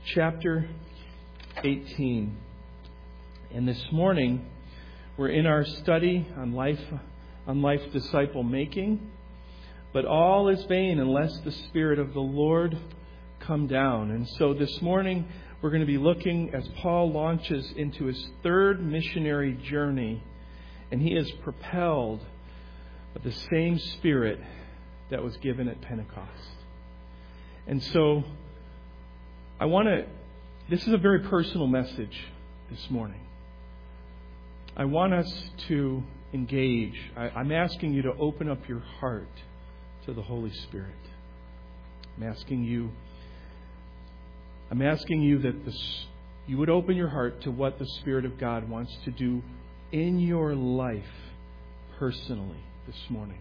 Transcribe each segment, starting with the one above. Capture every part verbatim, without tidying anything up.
chapter eighteen. And this morning, we're in our study on life, on life disciple making. But all is vain unless the Spirit of the Lord come down. And so this morning, we're going to be looking as Paul launches into his third missionary journey. And he is propelled by the same Spirit that was given at Pentecost. And so, I want to, this is a very personal message this morning. I want us to engage. I, I'm asking you to open up your heart to the Holy Spirit. I'm asking you, I'm asking you that this, you would open your heart to what the Spirit of God wants to do in your life personally this morning.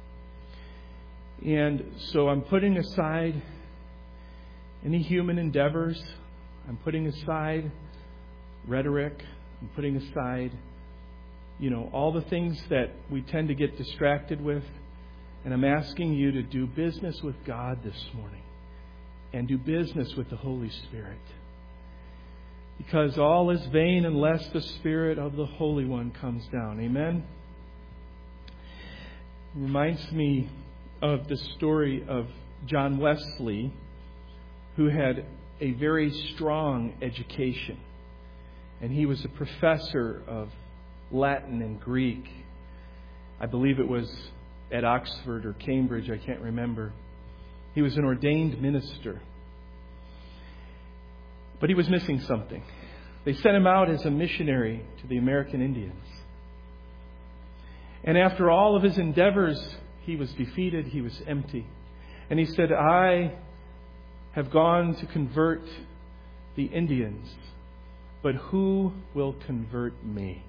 And so I'm putting aside any human endeavors. I'm putting aside rhetoric. I'm putting aside, you know, all the things that we tend to get distracted with. And I'm asking you to do business with God this morning. And do business with the Holy Spirit. Because all is vain unless the Spirit of the Holy One comes down. Amen? It reminds me of the story of John Wesley, who had a very strong education. And he was a professor of Latin and Greek. I believe it was at Oxford or Cambridge, I can't remember. He was an ordained minister. But he was missing something. They sent him out as a missionary to the American Indians. And after all of his endeavors, he was defeated, he was empty. And he said, I have gone to convert the Indians, but who will convert me?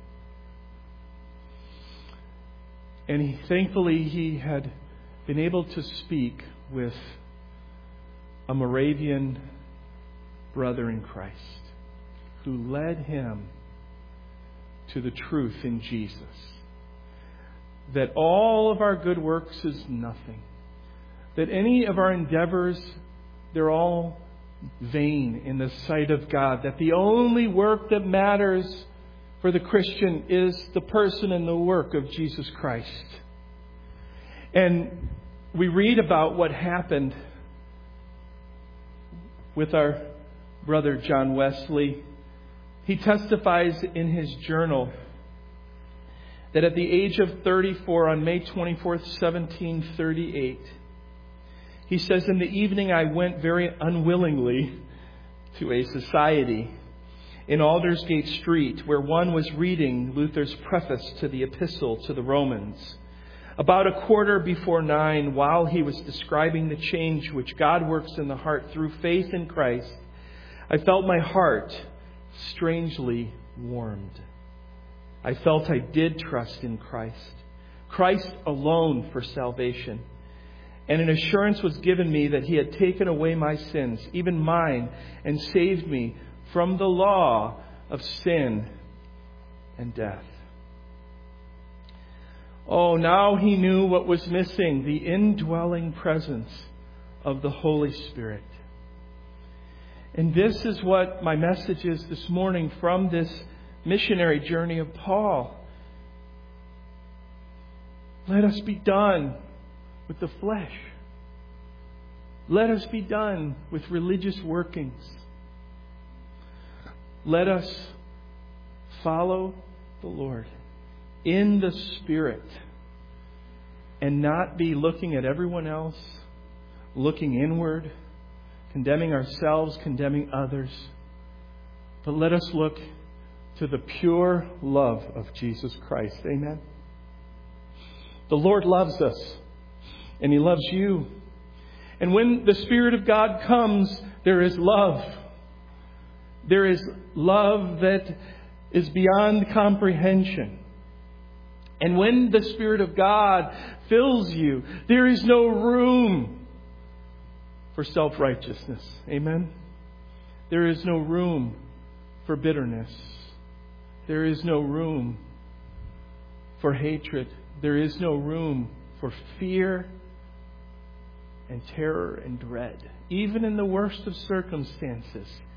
And he, thankfully, he had been able to speak with a Moravian brother in Christ who led him to the truth in Jesus. That all of our good works is nothing. That any of our endeavors, they're all vain in the sight of God. That the only work that matters for the Christian is the person and the work of Jesus Christ. And we read about what happened with our brother John Wesley. He testifies in his journal that at the age of thirty-four, on May twenty-fourth, seventeen thirty-eight, he says, in the evening I went very unwillingly to a society in Aldersgate Street where one was reading Luther's preface to the Epistle to the Romans. About a quarter before nine, while he was describing the change which God works in the heart through faith in Christ, I felt my heart strangely warmed. I felt I did trust in Christ, Christ alone for salvation. And an assurance was given me that He had taken away my sins, even mine, and saved me from the law of sin and death. Oh, now he knew what was missing, the indwelling presence of the Holy Spirit. And this is what my message is this morning from this missionary journey of Paul. Let us be done with the flesh. Let us be done with religious workings. Let us follow the Lord in the Spirit and not be looking at everyone else, looking inward, condemning ourselves, condemning others. But let us look to the pure love of Jesus Christ. Amen. The Lord loves us, and He loves you. And when the Spirit of God comes, there is love. There is love that is beyond comprehension. And when the Spirit of God fills you, there is no room for self-righteousness. Amen? There is no room for bitterness. There is no room for hatred. There is no room for fear and terror and dread. Even in the worst of circumstances,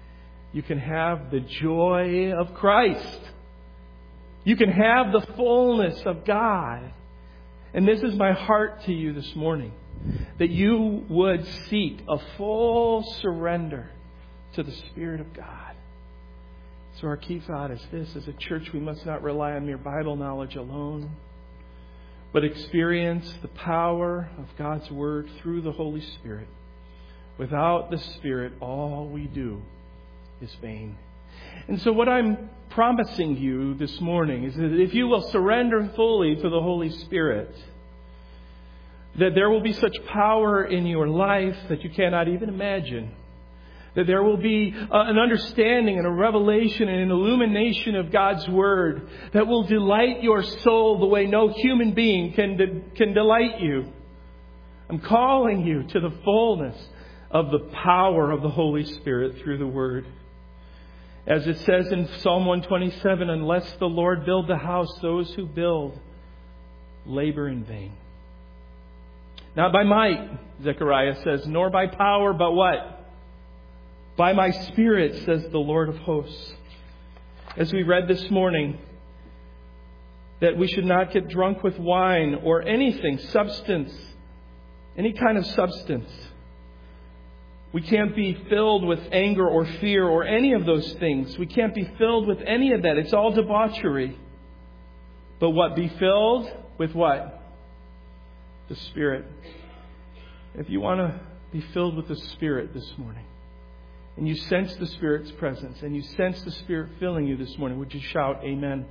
you can have the joy of Christ. You can have the fullness of God. And this is my heart to you this morning, that you would seek a full surrender to the Spirit of God. So our key thought is this: as a church, we must not rely on mere Bible knowledge alone, but experience the power of God's Word through the Holy Spirit. Without the Spirit, all we do is vain. And so what I'm promising you this morning is that if you will surrender fully to the Holy Spirit, that there will be such power in your life that you cannot even imagine. That there will be an understanding and a revelation and an illumination of God's Word that will delight your soul the way no human being can, de- can delight you. I'm calling you to the fullness of the power of the Holy Spirit through the Word. As it says in Psalm one twenty-seven, unless the Lord build the house, those who build labor in vain. Not by might, Zechariah says, nor by power, but what? By my Spirit, says the Lord of hosts. As we read this morning, that we should not get drunk with wine or anything, substance, any kind of substance. We can't be filled with anger or fear or any of those things. We can't be filled with any of that. It's all debauchery. But what? Be filled with what? The Spirit. If you want to be filled with the Spirit this morning, and you sense the Spirit's presence, and you sense the Spirit filling you this morning, would you shout amen?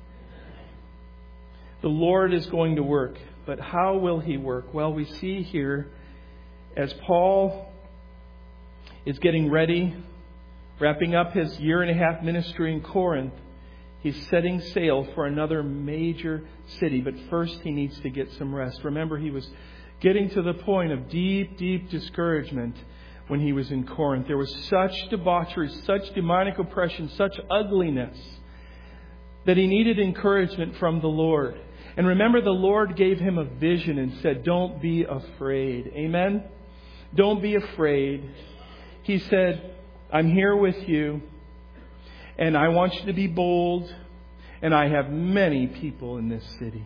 The Lord is going to work. But how will He work? Well, we see here as Paul is getting ready, wrapping up his year and a half ministry in Corinth, he's setting sail for another major city. But first he needs to get some rest. Remember, he was getting to the point of deep, deep discouragement when he was in Corinth. There was such debauchery, such demonic oppression, such ugliness that he needed encouragement from the Lord. And remember, the Lord gave him a vision and said, don't be afraid. Amen? Don't be afraid. He said, I'm here with you, and I want you to be bold, and I have many people in this city.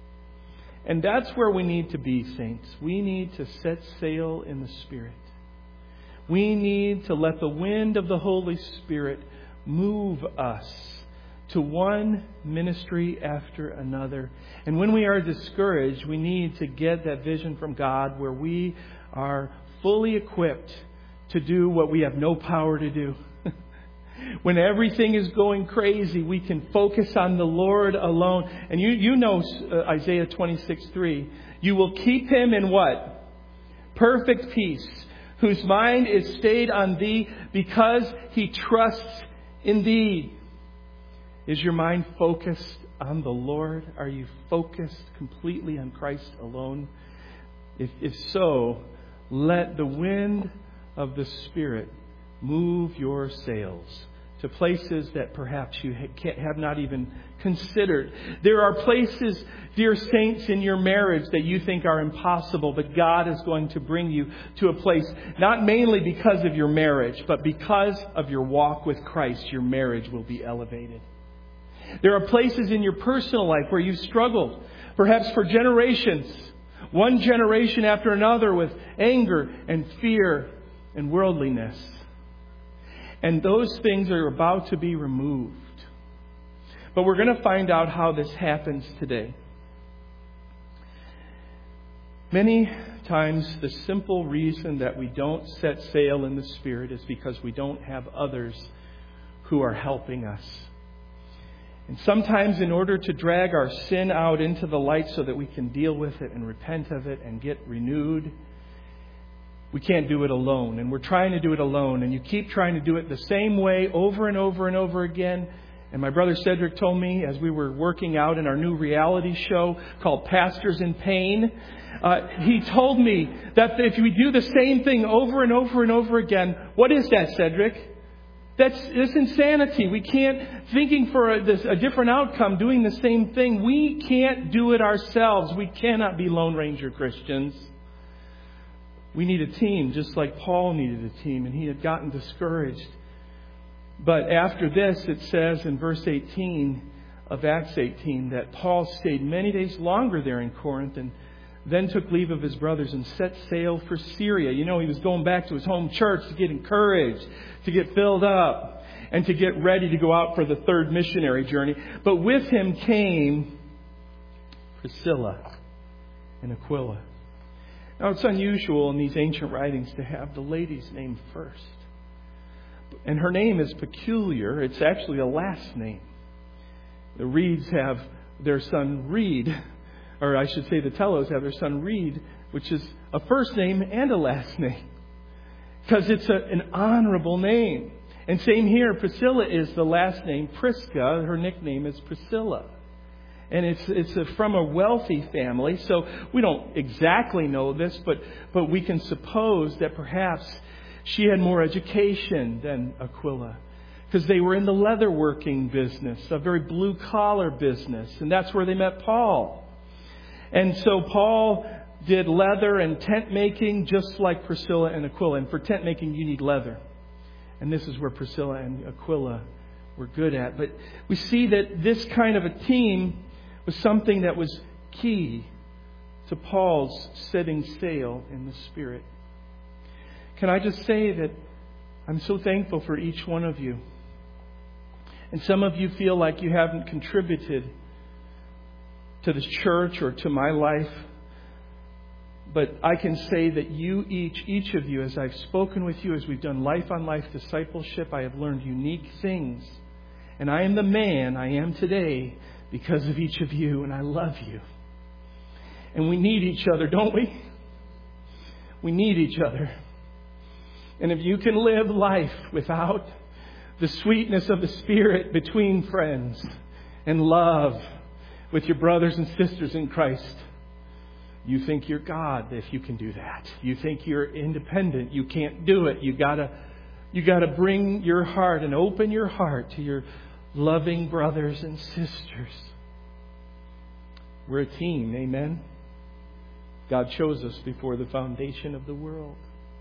And that's where we need to be, saints. We need to set sail in the Spirit. We need to let the wind of the Holy Spirit move us to one ministry after another. And when we are discouraged, we need to get that vision from God where we are fully equipped to do what we have no power to do. When everything is going crazy, we can focus on the Lord alone. And you, you know uh, Isaiah twenty-six three. You will keep him in what? Perfect peace, whose mind is stayed on thee because he trusts in thee. Is your mind focused on the Lord? Are you focused completely on Christ alone? If, if so, let the wind of the Spirit move your sails to places that perhaps you have not even considered. There are places, dear saints, in your marriage that you think are impossible, but God is going to bring you to a place, not mainly because of your marriage, but because of your walk with Christ, your marriage will be elevated. There are places in your personal life where you've struggled, perhaps for generations, one generation after another, with anger and fear and worldliness. And those things are about to be removed. But we're going to find out how this happens today. Many times the simple reason that we don't set sail in the Spirit is because we don't have others who are helping us. And sometimes in order to drag our sin out into the light so that we can deal with it and repent of it and get renewed, we can't do it alone. And we're trying to do it alone. And you keep trying to do it the same way over and over and over again. And my brother Cedric told me as we were working out in our new reality show called Pastors in Pain, uh, he told me that if we do the same thing over and over and over again, what is that, Cedric? That's, that's insanity. We can't, thinking for a, this, a different outcome, doing the same thing. We can't do it ourselves. We cannot be Lone Ranger Christians. We need a team, just like Paul needed a team, and he had gotten discouraged. But after this, it says in verse eighteen of Acts eighteen that Paul stayed many days longer there in Corinth and then took leave of his brothers and set sail for Syria. You know, he was going back to his home church to get encouraged, to get filled up, and to get ready to go out for the third missionary journey. But with him came Priscilla and Aquila. Now, it's unusual in these ancient writings to have the lady's name first. And her name is peculiar. It's actually a last name. The Reeds have their son Reed, or I should say the Tellos have their son Reed, which is a first name and a last name. Because it's a, an honorable name. And same here, Priscilla is the last name. Prisca, her nickname is Priscilla. And it's it's a, from a wealthy family. So we don't exactly know this, but, but we can suppose that perhaps she had more education than Aquila. Because they were in the leatherworking business, a very blue-collar business. And that's where they met Paul. And so Paul did leather and tent making just like Priscilla and Aquila. And for tent making, you need leather. And this is where Priscilla and Aquila were good at. But we see that this kind of a team was something that was key to Paul's setting sail in the Spirit. Can I just say that I'm so thankful for each one of you. And some of you feel like you haven't contributed to this church or to my life. But I can say that you each, each of you, as I've spoken with you, as we've done life on life discipleship, I have learned unique things. And I am the man I am today because of each of you, and I love you. And we need each other, don't we? We need each other. And if you can live life without the sweetness of the Spirit between friends and love with your brothers and sisters in Christ, you think you're God if you can do that. You think you're independent. You can't do it. You gotta, you gotta bring your heart and open your heart to your loving brothers and sisters. We're a team, amen? God chose us before the foundation of the world.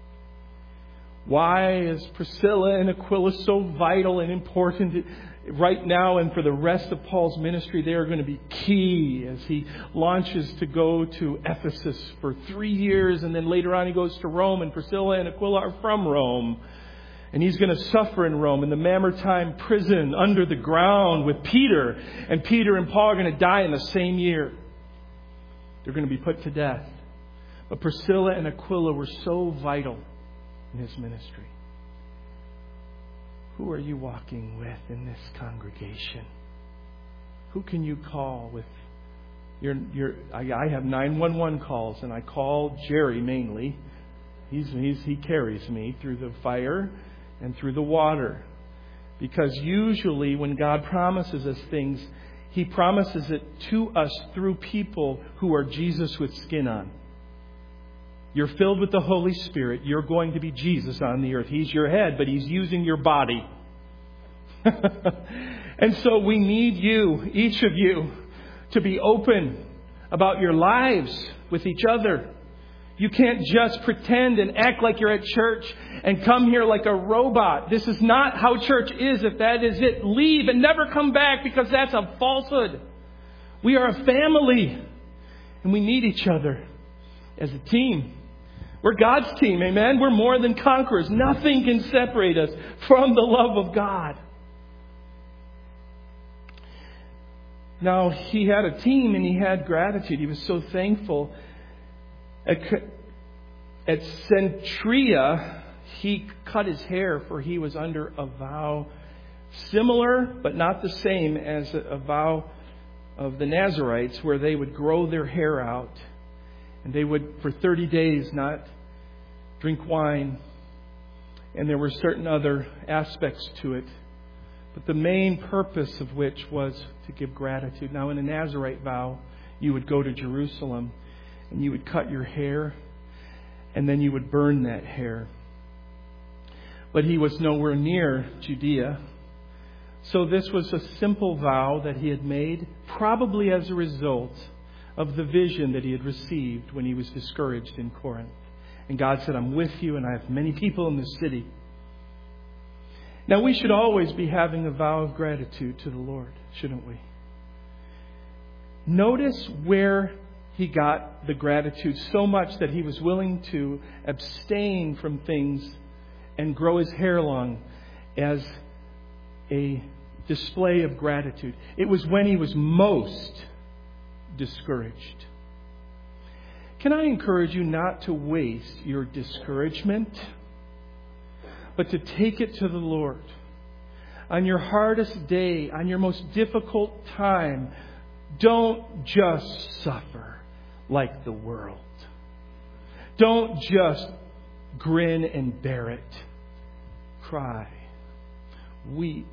Why is Priscilla and Aquila so vital and important right now and for the rest of Paul's ministry? They are going to be key as he launches to go to Ephesus for three years. And then later on he goes to Rome. And Priscilla and Aquila are from Rome. And he's going to suffer in Rome in the Mamertine prison under the ground with Peter. And Peter and Paul are going to die in the same year. They're going to be put to death. But Priscilla and Aquila were so vital in his ministry. Who are you walking with in this congregation? Who can you call with your your I, I have nine one one calls, and I call Jerry mainly. He's, he's he carries me through the fire and through the water. Because usually when God promises us things, He promises it to us through people who are Jesus with skin on. You're filled with the Holy Spirit. You're going to be Jesus on the earth. He's your head, but He's using your body. And so we need you, each of you, to be open about your lives with each other. You can't just pretend and act like you're at church and come here like a robot. This is not how church is. If that is it, leave and never come back, because that's a falsehood. We are a family, and we need each other as a team. We're God's team, amen? We're more than conquerors. Nothing can separate us from the love of God. Now, he had a team and he had gratitude. He was so thankful. At, at Centria, he cut his hair, for he was under a vow similar but not the same as a, a vow of the Nazarites, where they would grow their hair out. And they would, for thirty days, not drink wine. And there were certain other aspects to it. But the main purpose of which was to give gratitude. Now, in a Nazarite vow, you would go to Jerusalem and you would cut your hair, and then you would burn that hair. But he was nowhere near Judea. So this was a simple vow that he had made, probably as a result of the vision that he had received when he was discouraged in Corinth. And God said, I'm with you, and I have many people in this city. Now, we should always be having a vow of gratitude to the Lord, shouldn't we? Notice where he got the gratitude so much that he was willing to abstain from things and grow his hair long as a display of gratitude. It was when he was most discouraged. Can I encourage you not to waste your discouragement, but to take it to the Lord? On your hardest day, on your most difficult time, don't just suffer like the world. Don't just grin and bear it. Cry, weep,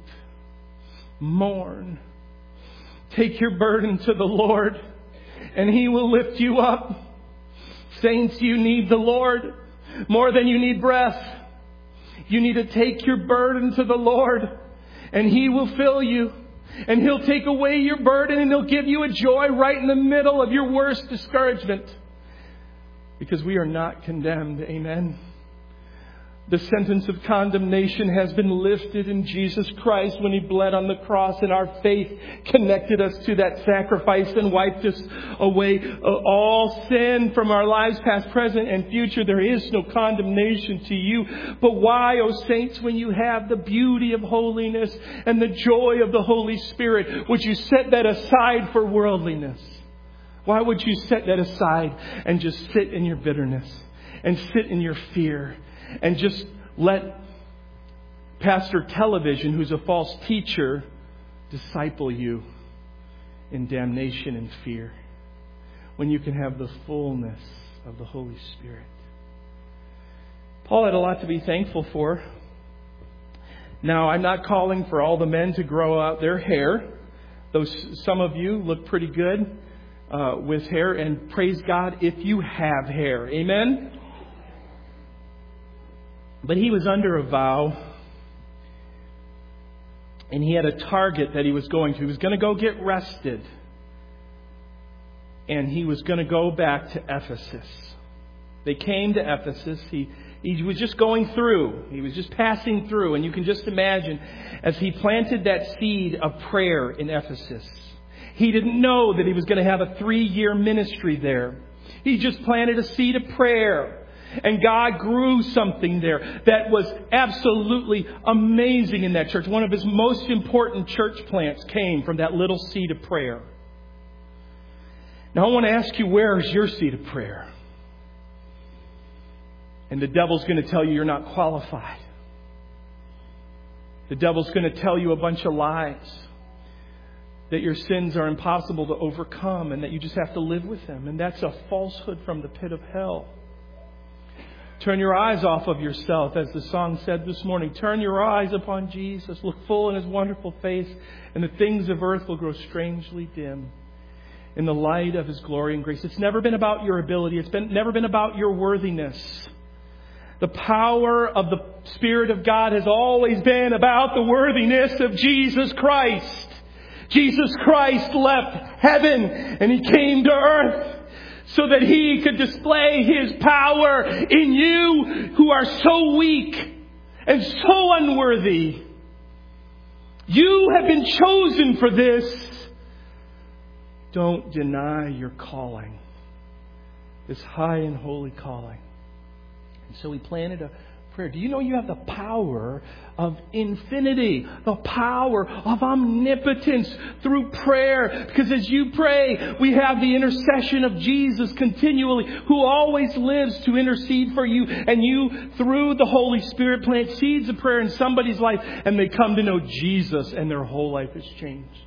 mourn. Take your burden to the Lord, and He will lift you up. Saints, you need the Lord more than you need breath. You need to take your burden to the Lord, and He will fill you. And He'll take away your burden, and He'll give you a joy right in the middle of your worst discouragement. Because we are not condemned. Amen. The sentence of condemnation has been lifted in Jesus Christ when He bled on the cross, and our faith connected us to that sacrifice and wiped us away all sin from our lives, past, present, and future. There is no condemnation to you. But why, O saints, when you have the beauty of holiness and the joy of the Holy Spirit, would you set that aside for worldliness? Why would you set that aside and just sit in your bitterness and sit in your fear? And just let Pastor Television, who's a false teacher, disciple you in damnation and fear, when you can have the fullness of the Holy Spirit. Paul had a lot to be thankful for. Now, I'm not calling for all the men to grow out their hair, though some of you look pretty good uh, with hair, and praise God if you have hair. Amen? But he was under a vow, and he had a target that he was going to. He was going to go get rested, and he was going to go back to Ephesus. They came to Ephesus. He, he was just going through. He was just passing through, and you can just imagine as he planted that seed of prayer in Ephesus. He didn't know that he was going to have a three-year ministry there. He just planted a seed of prayer. And God grew something there that was absolutely amazing in that church. One of His most important church plants came from that little seed of prayer. Now I want to ask you, where is your seed of prayer? And the devil's going to tell you you're not qualified. The devil's going to tell you a bunch of lies. That your sins are impossible to overcome and that you just have to live with them. And that's a falsehood from the pit of hell. Turn your eyes off of yourself, as the song said this morning. Turn your eyes upon Jesus. Look full in His wonderful face, and the things of earth will grow strangely dim in the light of His glory and grace. It's never been about your ability. It's been never been about your worthiness. The power of the Spirit of God has always been about the worthiness of Jesus Christ. Jesus Christ left heaven and He came to earth, so that He could display His power in you who are so weak and so unworthy. You have been chosen for this. Don't deny your calling. This high and holy calling. And so He planted a prayer. Do you know you have the power of infinity, the power of omnipotence through prayer? Because as you pray, we have the intercession of Jesus continually, who always lives to intercede for you. And you, through the Holy Spirit, plant seeds of prayer in somebody's life, and they come to know Jesus, and their whole life is changed.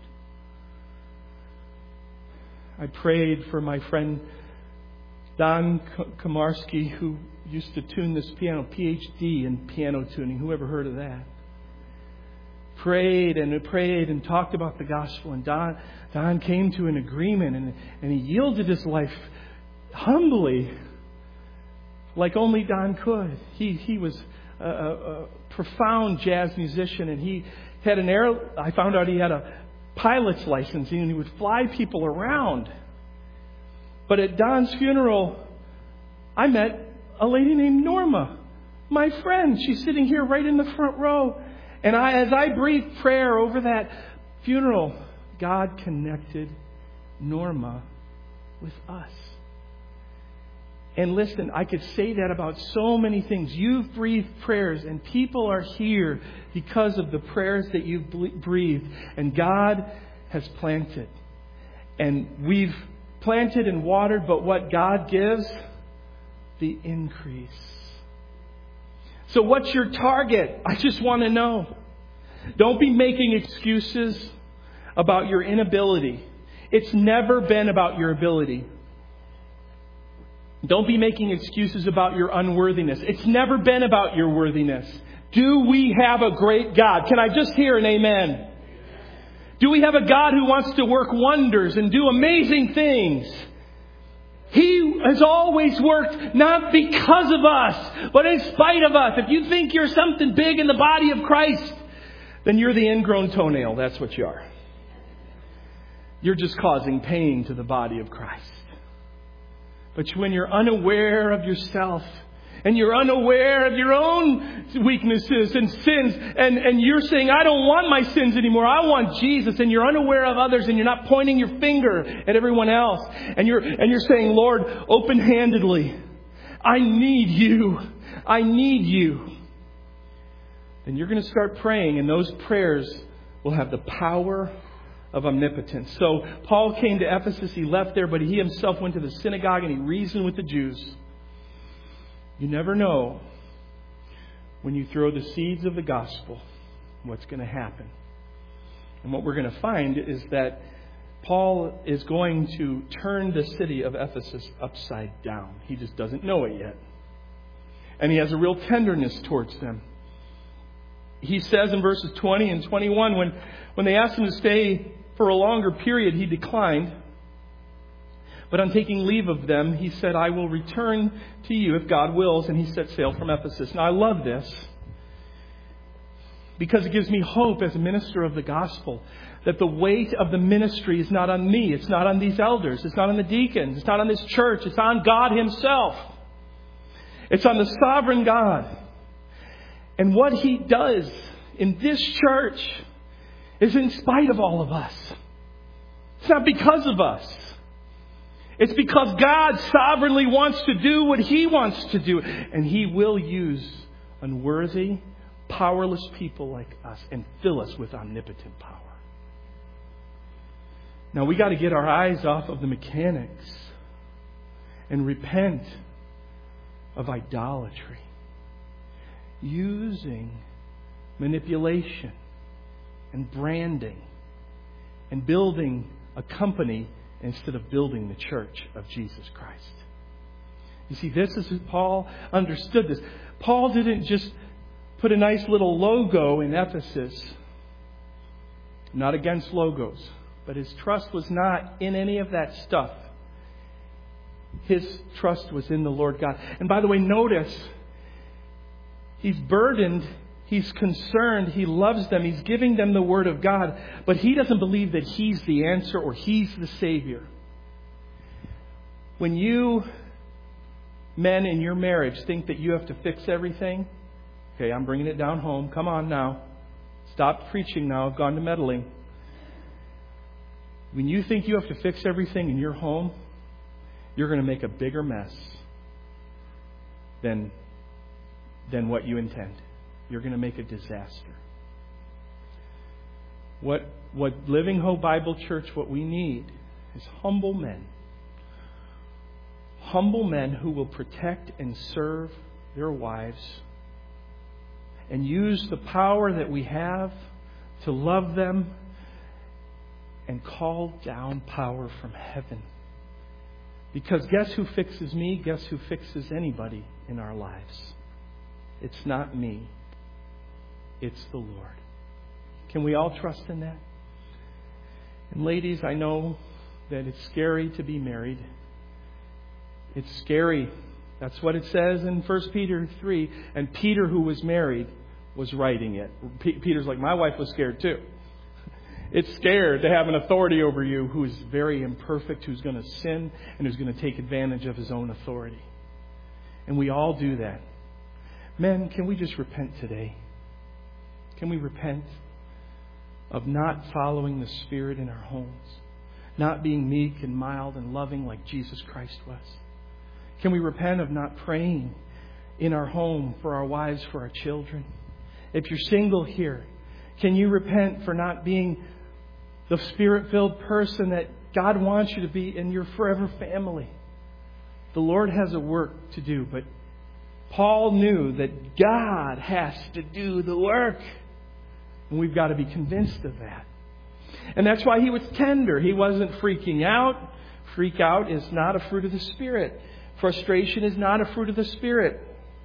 I prayed for my friend Don Komarski, who used to tune this piano, P H D in piano tuning. Who ever heard of that? Prayed and prayed and talked about the gospel. And Don, Don came to an agreement, and, and he yielded his life humbly, like only Don could. He he was a, a, a profound jazz musician, and he had an air. I found out he had a pilot's license, and he would fly people around. But at Don's funeral, I met a lady named Norma, my friend. She's sitting here right in the front row. And I, as I breathed prayer over that funeral, God connected Norma with us. And listen, I could say that about so many things. You've breathed prayers, and people are here because of the prayers that you've breathed. And God has planted. And we've planted and watered, but what God gives? The increase. So what's your target? I just want to know. Don't be making excuses about your inability. It's never been about your ability. Don't be making excuses about your unworthiness. It's never been about your worthiness. Do we have a great God? Can I just hear an amen? Do we have a God who wants to work wonders and do amazing things? He has always worked not because of us, but in spite of us. If you think you're something big in the body of Christ, then you're the ingrown toenail. That's what you are. You're just causing pain to the body of Christ. But when you're unaware of yourself, and you're unaware of your own weaknesses and sins, and, and you're saying, I don't want my sins anymore, I want Jesus, and you're unaware of others, and you're not pointing your finger at everyone else, and you're and you're saying, Lord, open-handedly, I need you, I need you, then you're going to start praying, and those prayers will have the power of omnipotence. So Paul came to Ephesus, he left there, but he himself went to the synagogue and he reasoned with the Jews. You never know when you throw the seeds of the gospel what's going to happen. And what we're going to find is that Paul is going to turn the city of Ephesus upside down. He just doesn't know it yet. And he has a real tenderness towards them. He says in verses twenty and twenty-one, when, when they asked him to stay for a longer period, he declined. But on taking leave of them, he said, I will return to you if God wills. And he set sail from Ephesus. Now, I love this because it gives me hope as a minister of the gospel that the weight of the ministry is not on me. It's not on these elders. It's not on the deacons. It's not on this church. It's on God himself. It's on the sovereign God. And what he does in this church is in spite of all of us. It's not because of us. It's because God sovereignly wants to do what he wants to do. And he will use unworthy, powerless people like us and fill us with omnipotent power. Now we got to get our eyes off of the mechanics and repent of idolatry. Using manipulation and branding and building a company instead of building the church of Jesus Christ. You see, this is Paul understood this. Paul didn't just put a nice little logo in Ephesus. Not against logos, but his trust was not in any of that stuff. His trust was in the Lord God. And by the way, notice, he's burdened, he's concerned, he loves them, he's giving them the Word of God, but he doesn't believe that he's the answer or he's the Savior. When you men in your marriage think that you have to fix everything, okay, I'm bringing it down home, come on now, stop preaching now, I've gone to meddling. When you think you have to fix everything in your home, you're going to make a bigger mess than than what you intend. You're going to make a disaster. What what Living Hope Bible Church, what we need is humble men. Humble men who will protect and serve their wives and use the power that we have to love them and call down power from heaven. Because guess who fixes me? Guess who fixes anybody in our lives? It's not me. It's the Lord. Can we all trust in that? And ladies, I know that it's scary to be married. It's scary. That's what it says in First Peter three. And Peter, who was married, was writing it. P- Peter's like, my wife was scared too. It's scared to have an authority over you who is very imperfect, who's going to sin, and who's going to take advantage of his own authority. And we all do that. Men, can we just repent today? Can we repent of not following the Spirit in our homes? Not being meek and mild and loving like Jesus Christ was? Can we repent of not praying in our home for our wives, for our children? If you're single here, can you repent for not being the Spirit-filled person that God wants you to be in your forever family? The Lord has a work to do, but Paul knew that God has to do the work. And we've got to be convinced of that. And that's why he was tender. He wasn't freaking out. Freak out is not a fruit of the Spirit. Frustration is not a fruit of the Spirit.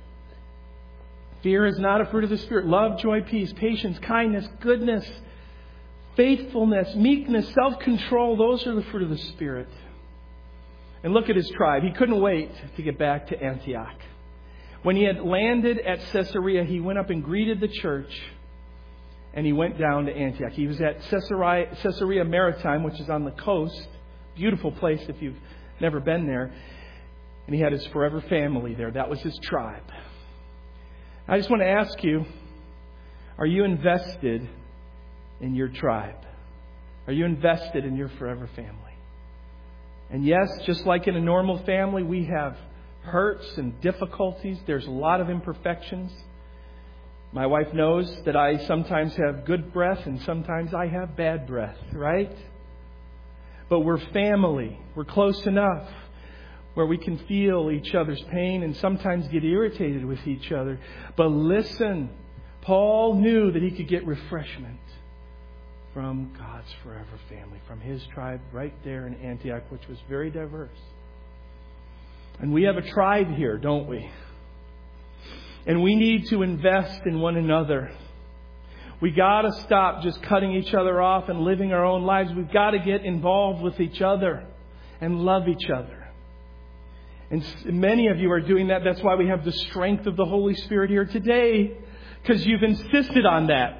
Fear is not a fruit of the Spirit. Love, joy, peace, patience, kindness, goodness, faithfulness, meekness, self-control, those are the fruit of the Spirit. And look at his tribe. He couldn't wait to get back to Antioch. When he had landed at Caesarea, he went up and greeted the church, and he went down to Antioch. He was at Caesarea, Caesarea Maritime, which is on the coast. Beautiful place if you've never been there. And he had his forever family there. That was his tribe. I just want to ask you, are you invested in your tribe? Are you invested in your forever family? And yes, just like in a normal family, we have hurts and difficulties. There's a lot of imperfections. My wife knows that I sometimes have good breath and sometimes I have bad breath, right? But we're family. We're close enough where we can feel each other's pain and sometimes get irritated with each other. But listen, Paul knew that he could get refreshment from God's forever family, from his tribe right there in Antioch, which was very diverse. And we have a tribe here, don't we? And we need to invest in one another. We got to stop just cutting each other off and living our own lives. We've got to get involved with each other and love each other. And many of you are doing that. That's why we have the strength of the Holy Spirit here today, because you've insisted on that.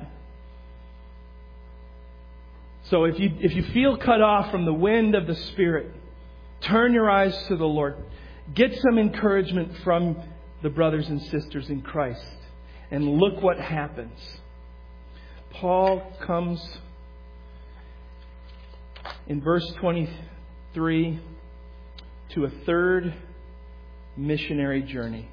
So if you if you feel cut off from the wind of the Spirit, turn your eyes to the Lord. Get some encouragement from the brothers and sisters in Christ. And look what happens. Paul comes in verse twenty-three to a third missionary journey.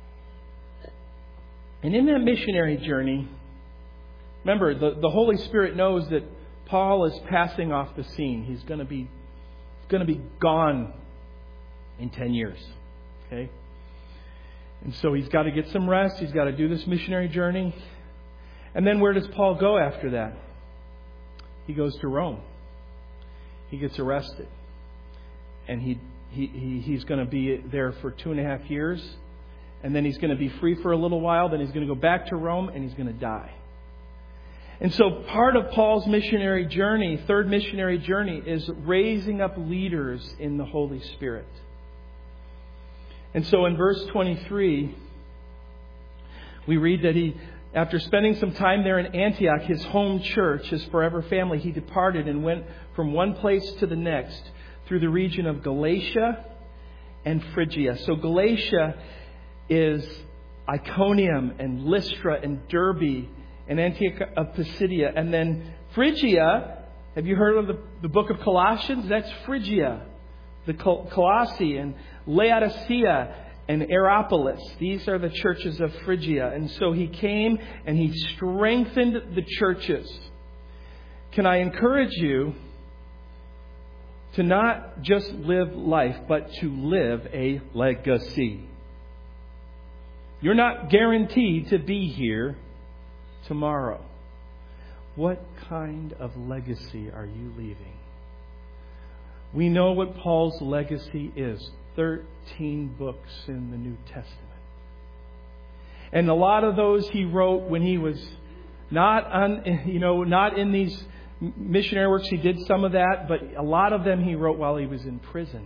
And in that missionary journey, remember, the, the Holy Spirit knows that Paul is passing off the scene. He's going to be going to be gone in ten years. Okay? And so he's got to get some rest. He's got to do this missionary journey. And then where does Paul go after that? He goes to Rome. He gets arrested. And he, he, he he's going to be there for two and a half years. And then he's going to be free for a little while. Then he's going to go back to Rome and he's going to die. And so part of Paul's missionary journey, third missionary journey, is raising up leaders in the Holy Spirit. And so in verse twenty-three, we read that he, after spending some time there in Antioch, his home church, his forever family, he departed and went from one place to the next through the region of Galatia and Phrygia. So Galatia is Iconium and Lystra and Derbe and Antioch of Pisidia. And then Phrygia, have you heard of the, the book of Colossians? That's Phrygia. The Col- Colossae and Laodicea and Hierapolis. These are the churches of Phrygia. And so he came and he strengthened the churches. Can I encourage you to not just live life, but to live a legacy? You're not guaranteed to be here tomorrow. What kind of legacy are you leaving? We know what Paul's legacy is. Thirteen books in the New Testament. And a lot of those he wrote when he was not on, you know, not in these missionary works. He did some of that, but a lot of them he wrote while he was in prison.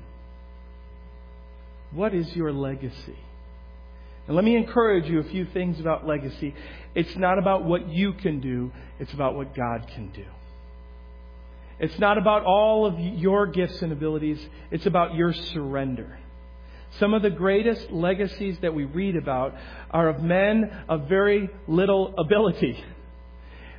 What is your legacy? And let me encourage you a few things about legacy. It's not about what you can do. It's about what God can do. It's not about all of your gifts and abilities. It's about your surrender. Some of the greatest legacies that we read about are of men of very little ability.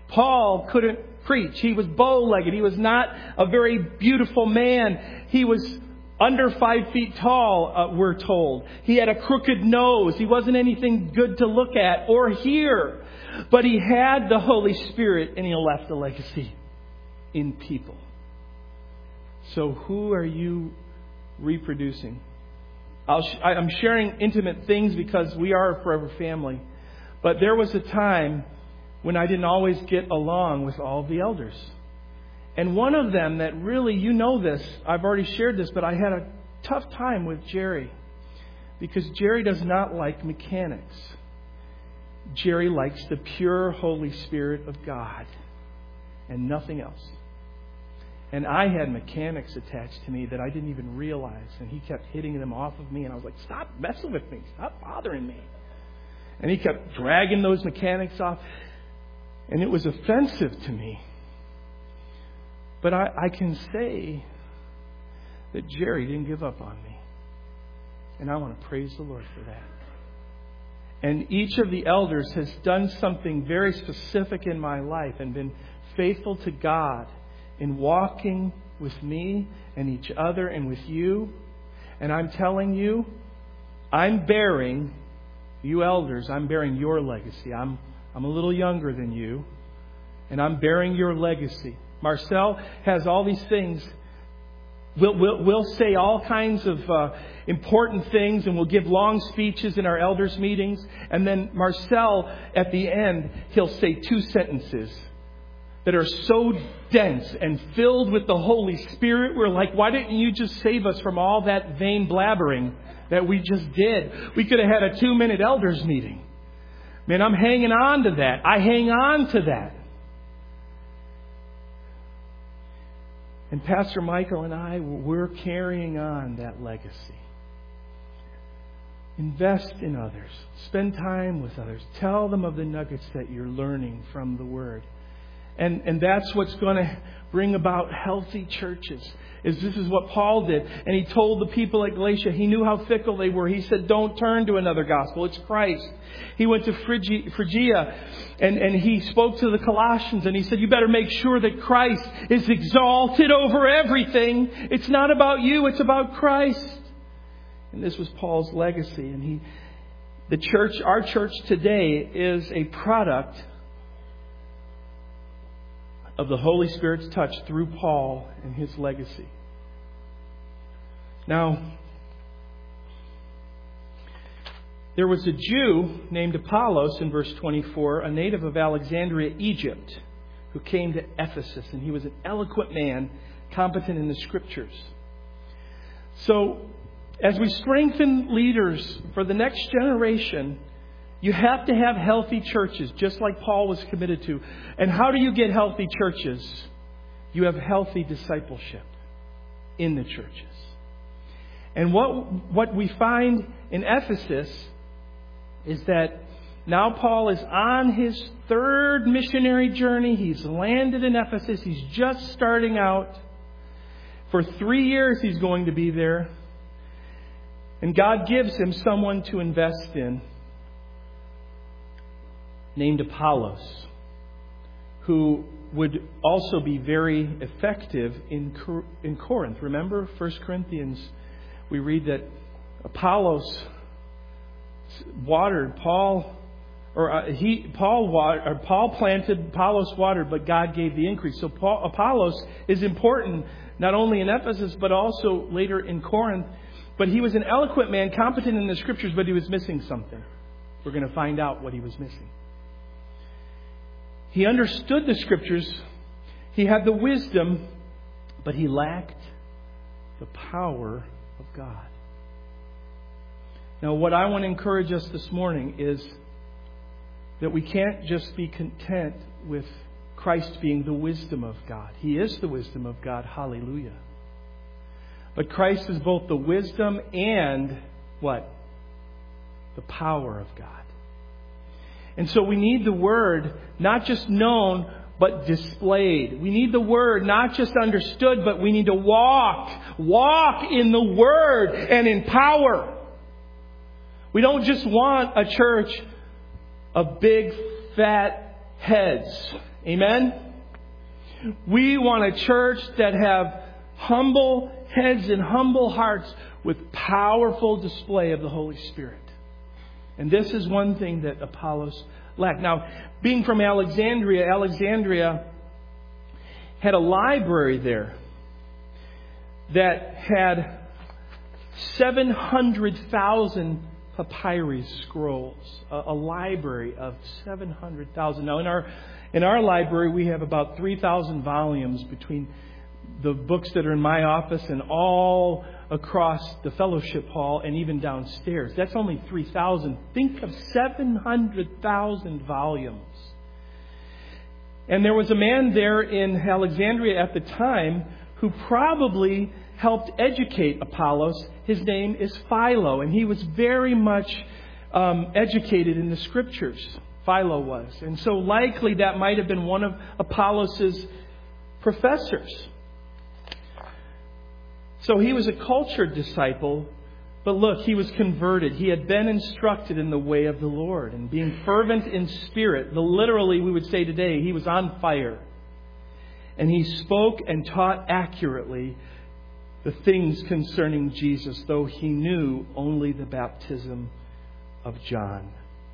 Paul couldn't preach. He was bow-legged. He was not a very beautiful man. He was under five feet tall, uh, we're told. He had a crooked nose. He wasn't anything good to look at or hear. But he had the Holy Spirit, and he left a legacy in people. So who are you reproducing? I'll sh- I'm sharing intimate things because we are a forever family. But there was a time when I didn't always get along with all the elders. And one of them that really, you know this, I've already shared this, but I had a tough time with Jerry. Because Jerry does not like mechanics. Jerry likes the pure Holy Spirit of God and nothing else. And I had mechanics attached to me that I didn't even realize. And he kept hitting them off of me. And I was like, stop messing with me. Stop bothering me. And he kept dragging those mechanics off. And it was offensive to me. But I, I can say that Jerry didn't give up on me. And I want to praise the Lord for that. And each of the elders has done something very specific in my life and been faithful to God in walking with me and each other and with you. And I'm telling you, I'm bearing, you elders, I'm bearing your legacy. I'm I'm a little younger than you, and I'm bearing your legacy. Marcel has all these things. We'll, we'll, we'll say all kinds of uh, important things, and we'll give long speeches in our elders' meetings. And then Marcel, at the end, he'll say two sentences that are so dense and filled with the Holy Spirit. We're like, why didn't you just save us from all that vain blabbering that we just did? We could have had a two-minute elders meeting. Man, I'm hanging on to that. I hang on to that. And Pastor Michael and I, we're carrying on that legacy. Invest in others. Spend time with others. Tell them of the nuggets that you're learning from the Word. And and that's what's going to bring about healthy churches. Is this is what Paul did. And he told the people at Galatia, he knew how fickle they were. He said, don't turn to another gospel. It's Christ. He went to Phrygia, Phrygia and, and he spoke to the Colossians. And he said, you better make sure that Christ is exalted over everything. It's not about you. It's about Christ. And this was Paul's legacy. And he, the church, our church today is a product of the Holy Spirit's touch through Paul and his legacy. Now, there was a Jew named Apollos in verse twenty-four, a native of Alexandria, Egypt, who came to Ephesus, and he was an eloquent man, competent in the Scriptures. So, as we strengthen leaders for the next generation, you have to have healthy churches, just like Paul was committed to. And how do you get healthy churches? You have healthy discipleship in the churches. And what what we find in Ephesus is that now Paul is on his third missionary journey. He's landed in Ephesus. He's just starting out. For three years he's going to be there. And God gives him someone to invest in, named Apollos, who would also be very effective in in Corinth. Remember, First Corinthians, we read that Apollos watered, Paul, or uh, he Paul watered, or Paul planted, Apollos watered, but God gave the increase. So Paul, Apollos is important not only in Ephesus but also later in Corinth. But he was an eloquent man, competent in the Scriptures, but he was missing something. We're going to find out what he was missing. He understood the Scriptures. He had the wisdom, but he lacked the power of God. Now, what I want to encourage us this morning is that we can't just be content with Christ being the wisdom of God. He is the wisdom of God. Hallelujah. But Christ is both the wisdom and what? The power of God. And so we need the Word not just known, but displayed. We need the Word not just understood, but we need to walk. Walk in the Word and in power. We don't just want a church of big, fat heads Amen? We want a church that have humble heads and humble hearts with powerful display of the Holy Spirit. And this is one thing that Apollos lacked. Now, being from Alexandria, Alexandria had a library there that had seven hundred thousand papyrus scrolls. A, a library of seven hundred thousand. Now, in our in our library, we have about three thousand volumes between the books that are in my office and all across the fellowship hall and even downstairs. That's only three thousand. Think of seven hundred thousand volumes. And there was a man there in Alexandria at the time who probably helped educate Apollos. His name is Philo, and he was very much um, educated in the Scriptures. Philo was. And so likely that might have been one of Apollos' professors. So he was a cultured disciple, but look, he was converted. He had been instructed in the way of the Lord, and being fervent in spirit, the literally we would say today, he was on fire. And he spoke and taught accurately the things concerning Jesus, though he knew only the baptism of John.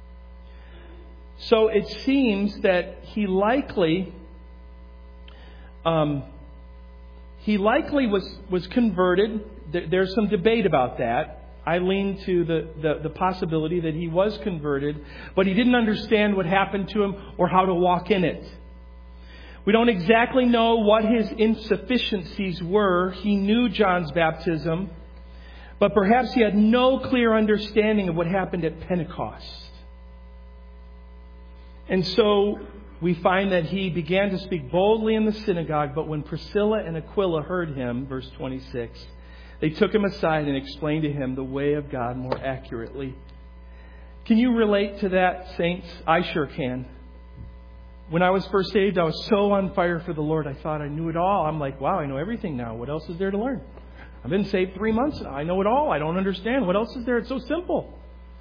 So it seems that he likely um, he likely was, was converted. There's some debate about that. I lean to the, the, the possibility that he was converted, but he didn't understand what happened to him or how to walk in it. We don't exactly know what his insufficiencies were. He knew John's baptism, but perhaps he had no clear understanding of what happened at Pentecost. And so we find that he began to speak boldly in the synagogue, but when Priscilla and Aquila heard him, verse twenty-six, they took him aside and explained to him the way of God more accurately. Can you relate to that, saints? I sure can. When I was first saved, I was so on fire for the Lord. I thought I knew it all. I'm like, wow, I know everything now. What else is there to learn? I've been saved three months now. I know it all. I don't understand. What else is there? It's so simple.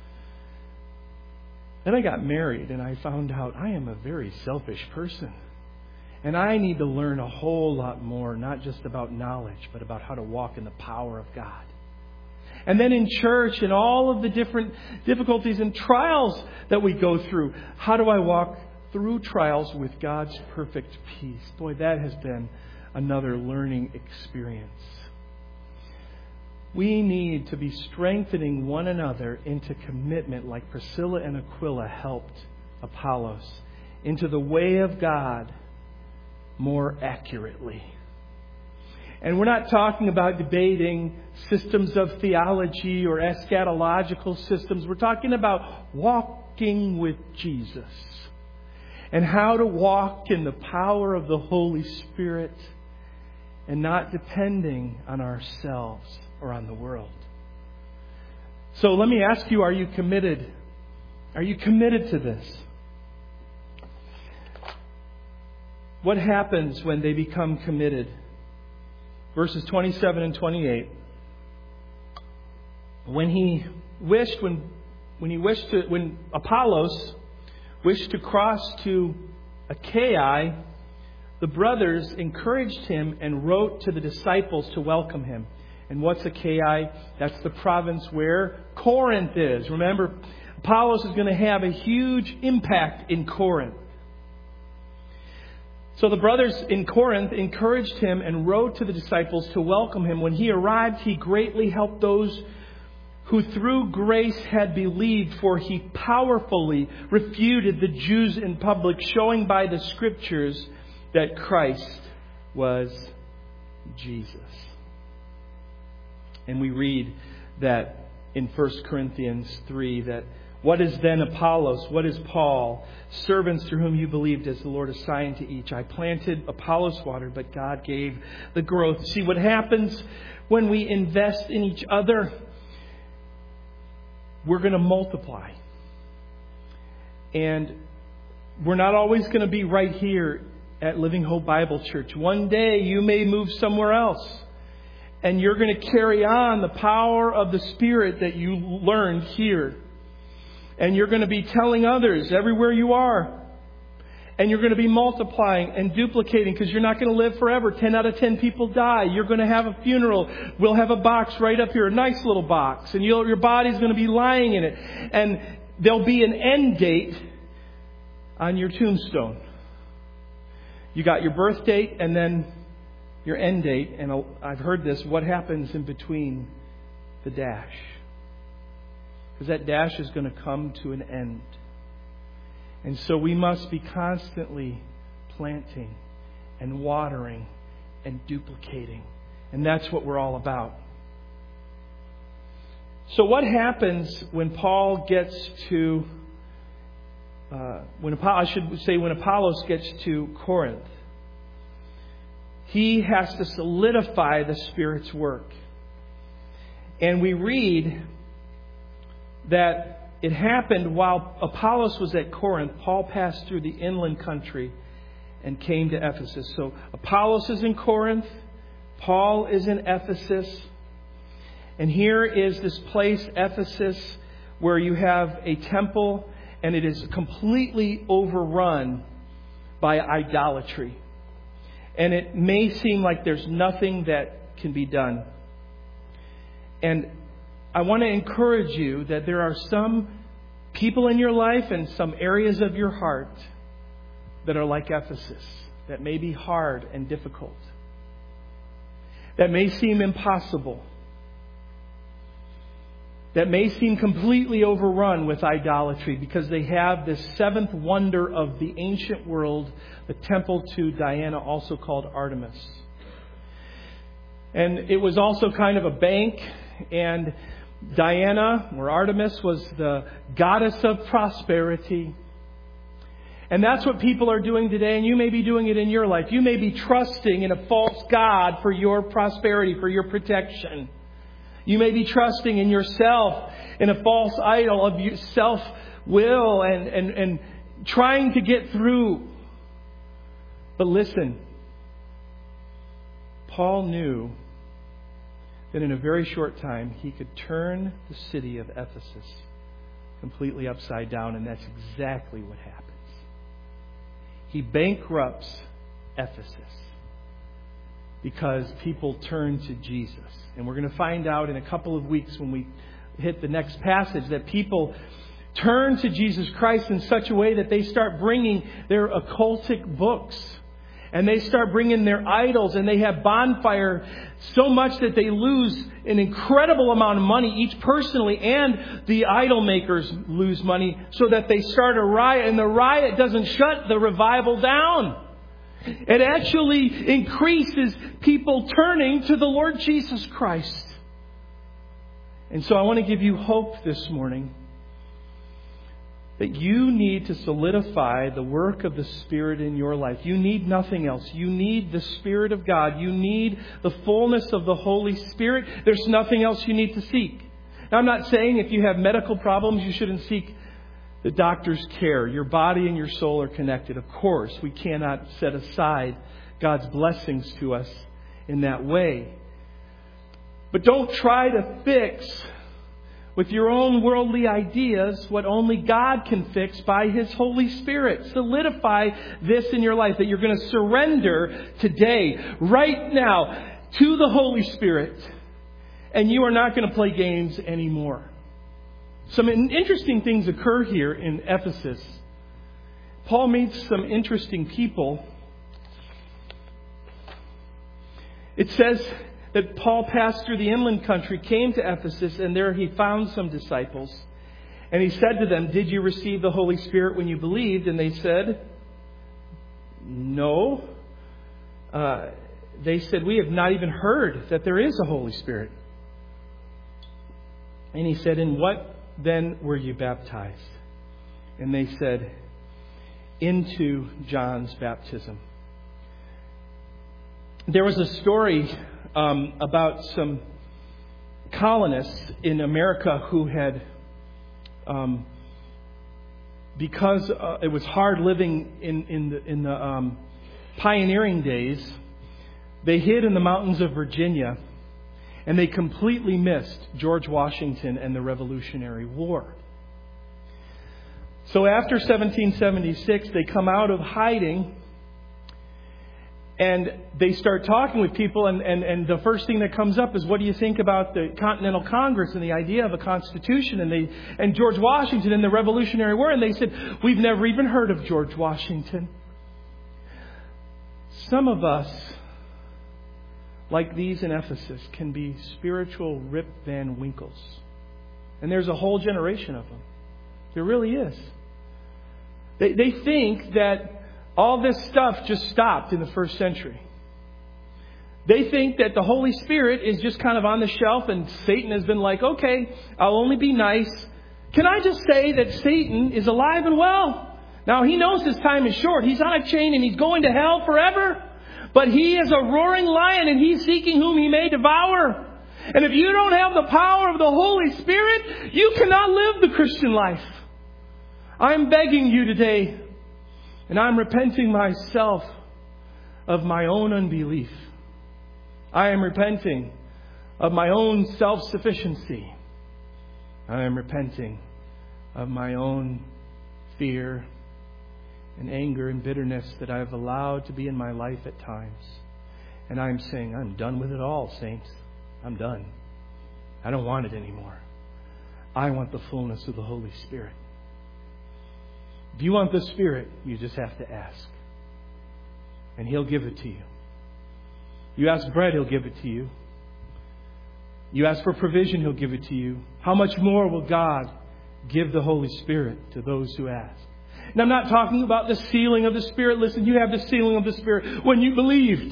Then I got married and I found out I am a very selfish person. And I need to learn a whole lot more, not just about knowledge, but about how to walk in the power of God. And then in church and all of the different difficulties and trials that we go through, how do I walk through trials with God's perfect peace? Boy, that has been another learning experience. We need to be strengthening one another into commitment like Priscilla and Aquila helped Apollos into the way of God more accurately. And we're not talking about debating systems of theology or eschatological systems. We're talking about walking with Jesus and how to walk in the power of the Holy Spirit and not depending on ourselves or on the world. So let me ask you, are you committed? Are you committed to this? What happens when they become committed? Verses twenty-seven and twenty-eight. When he wished, when when he wished to, when Apollos wished to cross to Achaia, the brothers encouraged him and wrote to the disciples to welcome him. And what's Achaia? That's the province where Corinth is. Remember, Apollos is going to have a huge impact in Corinth. So the brothers in Corinth encouraged him and wrote to the disciples to welcome him. When he arrived, he greatly helped those who through grace had believed, for he powerfully refuted the Jews in public, showing by the Scriptures that Christ was Jesus. And we read that in First Corinthians three, that what is then Apollos? What is Paul? Servants through whom you believed as the Lord assigned to each. I planted, Apollos watered, but God gave the growth. See, what happens when we invest in each other? We're going to multiply. And we're not always going to be right here at Living Hope Bible Church. One day you may move somewhere else. And you're going to carry on the power of the Spirit that you learned here. And you're going to be telling others everywhere you are. And you're going to be multiplying and duplicating because you're not going to live forever. Ten out of ten people die. You're going to have a funeral. We'll have a box right up here, a nice little box. And you'll, your body's going to be lying in it. And there'll be an end date on your tombstone. You got your birth date and then your end date. And I've heard this. What happens in between the dash? Because that dash is going to come to an end. And so we must be constantly planting and watering and duplicating. And that's what we're all about. So what happens when Paul gets to, uh, when I should say when Apollos gets to Corinth? He has to solidify the Spirit's work. And we read that it happened while Apollos was at Corinth. Paul passed through the inland country and came to Ephesus. So Apollos is in Corinth. Paul is in Ephesus. And here is this place, Ephesus, where you have a temple and it is completely overrun by idolatry. And it may seem like there's nothing that can be done. And I want to encourage you that there are some people in your life and some areas of your heart that are like Ephesus, that may be hard and difficult, that may seem impossible, that may seem completely overrun with idolatry because they have this seventh wonder of the ancient world, the temple to Diana, also called Artemis. And it was also kind of a bank, and Diana, or Artemis, was the goddess of prosperity. And that's what people are doing today, and you may be doing it in your life. You may be trusting in a false god for your prosperity, for your protection. You may be trusting in yourself, in a false idol of your self-will and, and, and trying to get through. But listen, Paul knew that in a very short time he could turn the city of Ephesus completely upside down, and that's exactly what happens. He bankrupts Ephesus because people turn to Jesus. And we're going to find out in a couple of weeks when we hit the next passage that people turn to Jesus Christ in such a way that they start bringing their occultic books. And they start bringing their idols, and they have bonfire so much that they lose an incredible amount of money, each personally, and the idol makers lose money, so that they start a riot. And the riot doesn't shut the revival down. It actually increases people turning to the Lord Jesus Christ. And so I want to give you hope this morning that you need to solidify the work of the Spirit in your life. You need nothing else. You need the Spirit of God. You need the fullness of the Holy Spirit. There's nothing else you need to seek. Now, I'm not saying if you have medical problems, you shouldn't seek the doctor's care. Your body and your soul are connected. Of course, we cannot set aside God's blessings to us in that way. But don't try to fix with your own worldly ideas what only God can fix by His Holy Spirit. Solidify this in your life, that you're going to surrender today, right now, to the Holy Spirit. And you are not going to play games anymore. Some interesting things occur here in Ephesus. Paul meets some interesting people. It says that Paul passed through the inland country, came to Ephesus, and there he found some disciples. And he said to them, "Did you receive the Holy Spirit when you believed?" And they said, "No." Uh, they said, "We have not even heard that there is a Holy Spirit." And he said, "In what then were you baptized?" And they said, "Into John's baptism." There was a story um, about some colonists in America who had, um, because uh, it was hard living in, in the, in the um, pioneering days, they hid in the mountains of Virginia, and they completely missed George Washington and the Revolutionary War. So after seventeen seventy-six, they come out of hiding and they start talking with people. And, and, and the first thing that comes up is, what do you think about the Continental Congress and the idea of a constitution? And they and George Washington and the Revolutionary War. And they said, we've never even heard of George Washington. Some of us, like these in Ephesus, can be spiritual Rip Van Winkles. And there's a whole generation of them. There really is. They, they think that all this stuff just stopped in the first century. They think that the Holy Spirit is just kind of on the shelf and Satan has been like, okay, I'll only be nice. Can I just say that Satan is alive and well? Now, he knows his time is short. He's on a chain and he's going to hell forever. But he is a roaring lion and he's seeking whom he may devour. And if you don't have the power of the Holy Spirit, you cannot live the Christian life. I'm begging you today, and I'm repenting myself of my own unbelief. I am repenting of my own self-sufficiency. I am repenting of my own fear and anger and bitterness that I've allowed to be in my life at times. And I'm saying, I'm done with it all, saints. I'm done. I don't want it anymore. I want the fullness of the Holy Spirit. If you want the Spirit, you just have to ask. And He'll give it to you. You ask bread, He'll give it to you. You ask for provision, He'll give it to you. How much more will God give the Holy Spirit to those who ask? And I'm not talking about the sealing of the Spirit. Listen, you have the sealing of the Spirit when you believed.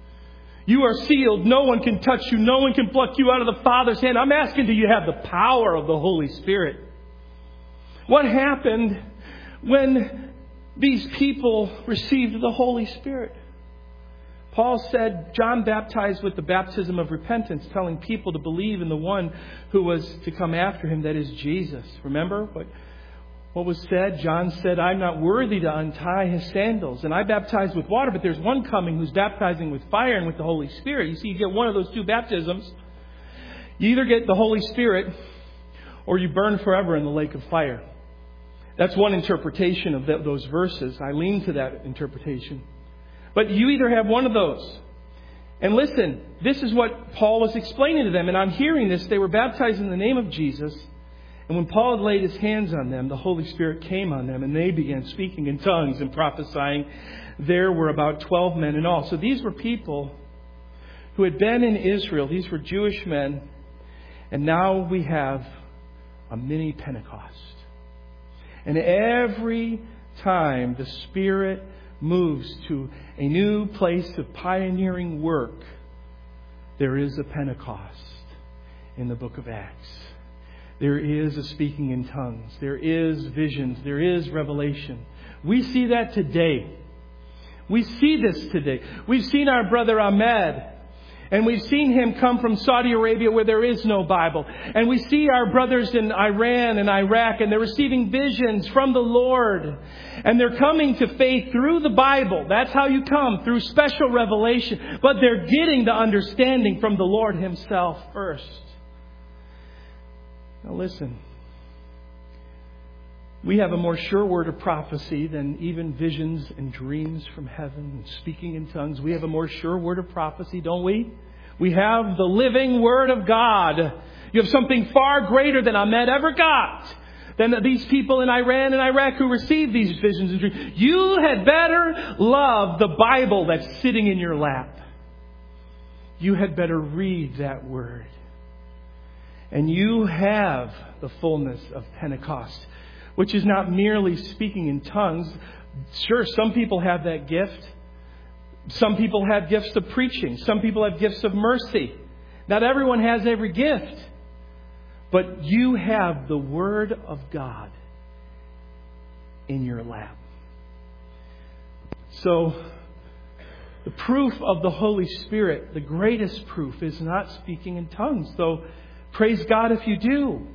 You are sealed. No one can touch you. No one can pluck you out of the Father's hand. I'm asking, do you have the power of the Holy Spirit? What happened when these people received the Holy Spirit? Paul said John baptized with the baptism of repentance, telling people to believe in the one who was to come after him, that is Jesus. Remember what, what was said? John said, I'm not worthy to untie his sandals. And I baptize with water, but there's one coming who's baptizing with fire and with the Holy Spirit. You see, you get one of those two baptisms. You either get the Holy Spirit or you burn forever in the lake of fire. That's one interpretation of that, those verses. I lean to that interpretation. But you either have one of those. And listen, this is what Paul was explaining to them. And I'm hearing this. They were baptized in the name of Jesus. And when Paul had laid his hands on them, the Holy Spirit came on them. And they began speaking in tongues and prophesying. There were about twelve men in all. So these were people who had been in Israel. These were Jewish men. And now we have a mini Pentecost. And every time the Spirit moves to a new place of pioneering work, there is a Pentecost in the book of Acts. There is a speaking in tongues. There is visions. There is revelation. We see that today. We see this today. We've seen our brother Ahmed. And we've seen him come from Saudi Arabia where there is no Bible. And we see our brothers in Iran and Iraq, and they're receiving visions from the Lord. And they're coming to faith through the Bible. That's how you come, through special revelation. But they're getting the understanding from the Lord Himself first. Now listen. We have a more sure word of prophecy than even visions and dreams from heaven and speaking in tongues. We have a more sure word of prophecy, don't we? We have the living Word of God. You have something far greater than Ahmed ever got. Than these people in Iran and Iraq who received these visions and dreams. You had better love the Bible that's sitting in your lap. You had better read that Word. And you have the fullness of Pentecost, which is not merely speaking in tongues. Sure, some people have that gift. Some people have gifts of preaching. Some people have gifts of mercy. Not everyone has every gift. But you have the Word of God in your lap. So, the proof of the Holy Spirit, the greatest proof, is not speaking in tongues. Though, praise God if you do.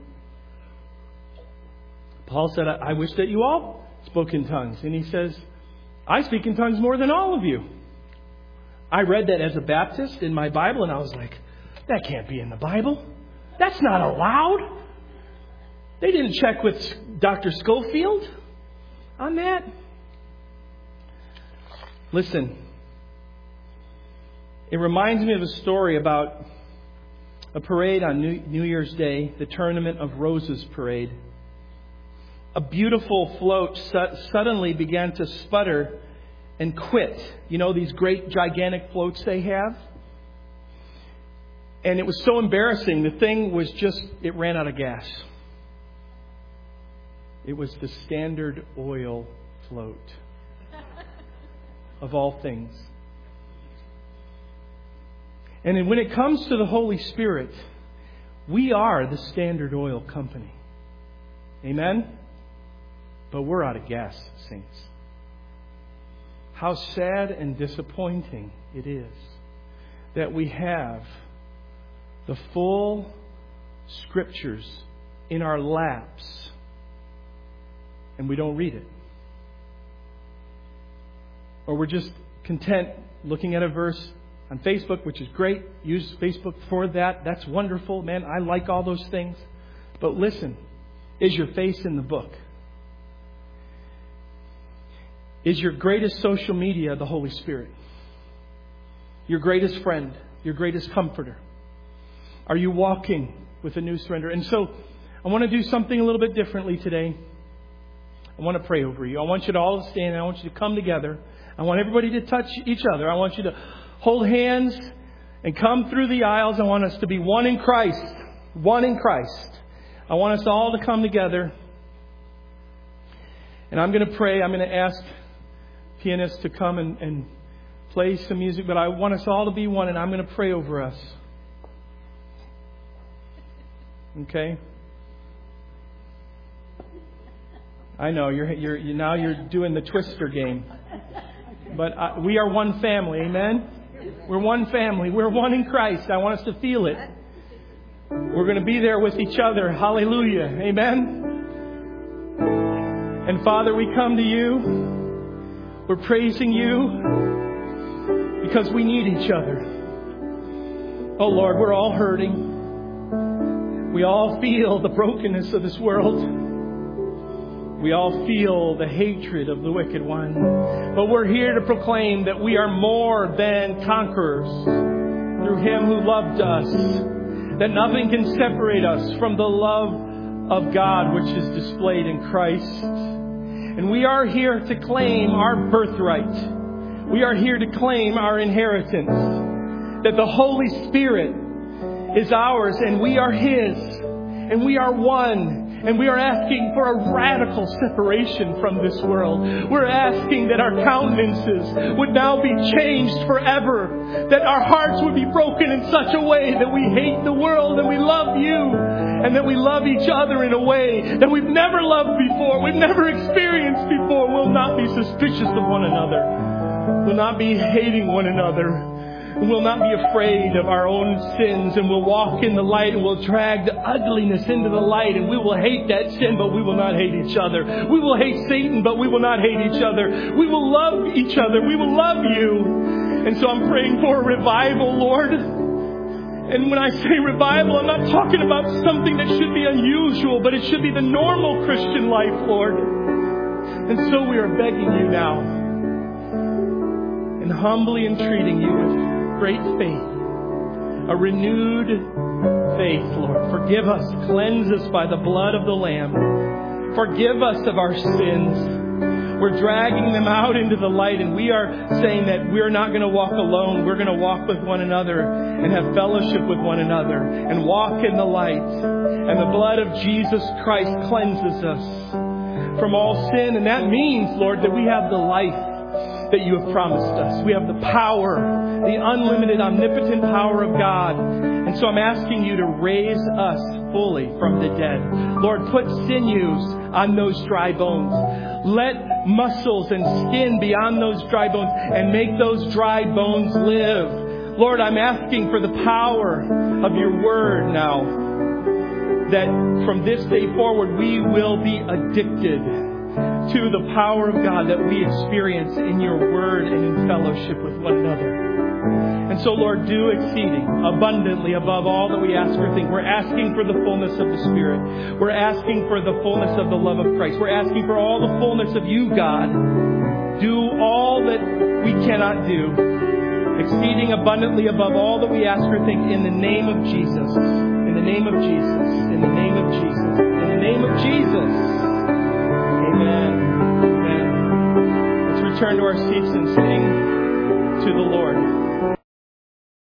Paul said, I wish that you all spoke in tongues. And he says, I speak in tongues more than all of you. I read that as a Baptist in my Bible, and I was like, that can't be in the Bible. That's not allowed. They didn't check with Doctor Schofield. on that? Listen, it reminds me of a story about a parade on New, New Year's Day, the Tournament of Roses parade. A beautiful float su- suddenly began to sputter and quit. You know, these great gigantic floats they have? And it was so embarrassing. The thing was just, it ran out of gas. It was the Standard Oil float. Of all things. And when it comes to the Holy Spirit, we are the Standard Oil company. Amen? But we're out of gas, saints. How sad and disappointing it is that we have the full Scriptures in our laps and we don't read it. Or we're just content looking at a verse on Facebook, which is great. Use Facebook for that. That's wonderful. Man, I like all those things. But listen, is your face in the book? Is your greatest social media the Holy Spirit? Your greatest friend? Your greatest comforter? Are you walking with a new surrender? And so I want to do something a little bit differently today. I want to pray over you. I want you to all stand. I want you to come together. I want everybody to touch each other. I want you to hold hands and come through the aisles. I want us to be one in Christ. One in Christ. I want us all to come together. And I'm going to pray. I'm going to ask pianists to come and, and play some music. But I want us all to be one. And I'm going to pray over us. Okay? I know you're, you're, you now you're doing the twister game. But uh, we are one family, amen? We're one family. We're one in Christ. I want us to feel it. We're going to be there with each other. Hallelujah. Amen? And Father, we come to you. We're praising you because we need each other. Oh Lord, we're all hurting. We all feel the brokenness of this world. We all feel the hatred of the wicked one. But we're here to proclaim that we are more than conquerors through Him who loved us. That nothing can separate us from the love of God which is displayed in Christ. And we are here to claim our birthright. We are here to claim our inheritance. That the Holy Spirit is ours and we are His. And we are one. And we are asking for a radical separation from this world. We're asking that our countenances would now be changed forever. That our hearts would be broken in such a way that we hate the world and we love you. And that we love each other in a way that we've never loved before. We've never experienced before. We'll not be suspicious of one another. We'll not be hating one another. We'll not be afraid of our own sins, and we'll walk in the light and we'll drag the ugliness into the light, and we will hate that sin, but we will not hate each other. We will hate Satan, but we will not hate each other. We will love each other. We will love you. And so I'm praying for a revival, Lord. And when I say revival, I'm not talking about something that should be unusual, but it should be the normal Christian life, Lord. And so we are begging you now and humbly entreating you with great faith, a renewed faith, Lord. Forgive us, cleanse us by the blood of the Lamb. Forgive us of our sins. We're dragging them out into the light, and we are saying that we're not going to walk alone. We're going to walk with one another and have fellowship with one another and walk in the light. And the blood of Jesus Christ cleanses us from all sin. And that means, Lord, that we have the life that you have promised us. We have the power, the unlimited, omnipotent power of God. And so I'm asking you to raise us fully from the dead. Lord, put sinews on those dry bones. Let muscles and skin be on those dry bones and make those dry bones live. Lord, I'm asking for the power of your word now, that from this day forward we will be addicted to the power of God that we experience in your word and in fellowship with one another. And so, Lord, do exceeding abundantly above all that we ask or think. We're asking for the fullness of the Spirit. We're asking for the fullness of the love of Christ. We're asking for all the fullness of you, God. Do all that we cannot do. Exceeding abundantly above all that we ask or think in the name of Jesus. In the name of Jesus. In the name of Jesus. In the name of Jesus. Amen. Amen. Let's return to our seats and sing to the Lord.